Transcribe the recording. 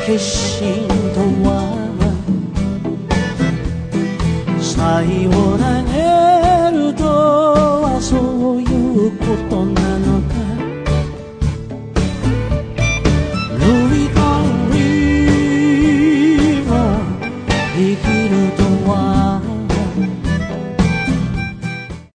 決心とは才を投げるとはそういうこと